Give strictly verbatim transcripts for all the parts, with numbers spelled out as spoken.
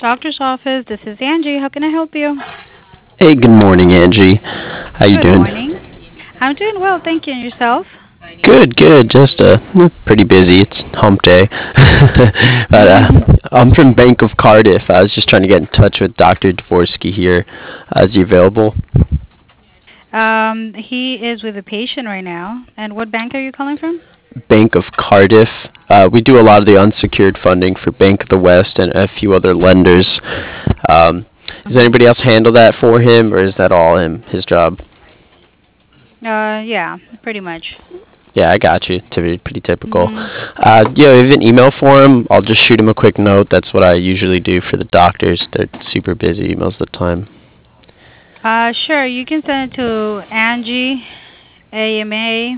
doctor's office. This is Angie. How can I help you? Hey, good morning, Angie. How you Good doing? morning. I'm doing well, thank you. And yourself? Good, good. Just uh, pretty busy. It's hump day. but uh, I'm from Bank of Cardiff. I was just trying to get in touch with Doctor Dvorsky here. Uh, is he available? um, he is with a patient right now. And what bank are you calling from? Bank of Cardiff. Uh, we do a lot of the unsecured funding for Bank of the West and a few other lenders. Um, does Hmm. anybody else handle that for him, or is that all him, his job? Uh, yeah, pretty much. Yeah, I got you. Typ- Pretty typical. Hmm. Uh, yeah, if you have an email for him, I'll just shoot him a quick note. That's what I usually do for the doctors. They're super busy most of the time. Uh, sure. You can send it to Angie A M A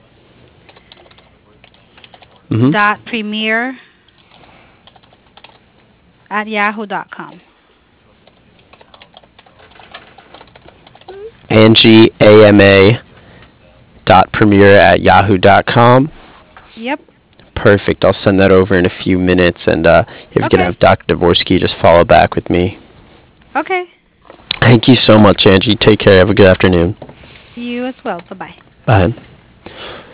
Mm-hmm. dot premier at yahoo dot com. Angie A M A dot premier at yahoo dot com. Yep. Perfect. I'll send that over in a few minutes, and uh, if you can Okay. have Doctor Dvorsky just follow back with me. Okay. Thank you so much, Angie. Take care. Have a good afternoon. You as well. Bye bye. Bye.